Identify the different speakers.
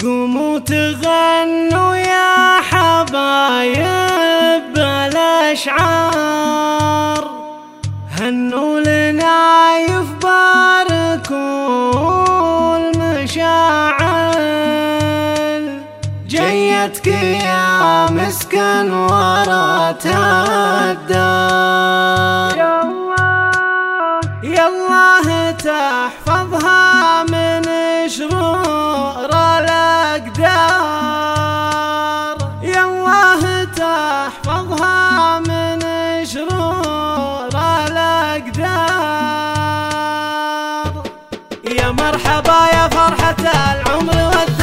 Speaker 1: قوموا تغنوا يا حبايب الأشعار، هنوا لنايف باركوا المشاعل، جيتك يا مسكن ورات الدار. يالله تحفظها من شرور الأقدار، يالله تحفظها من شرور الأقدار. يا مرحبا يا فرحة العمر والدار،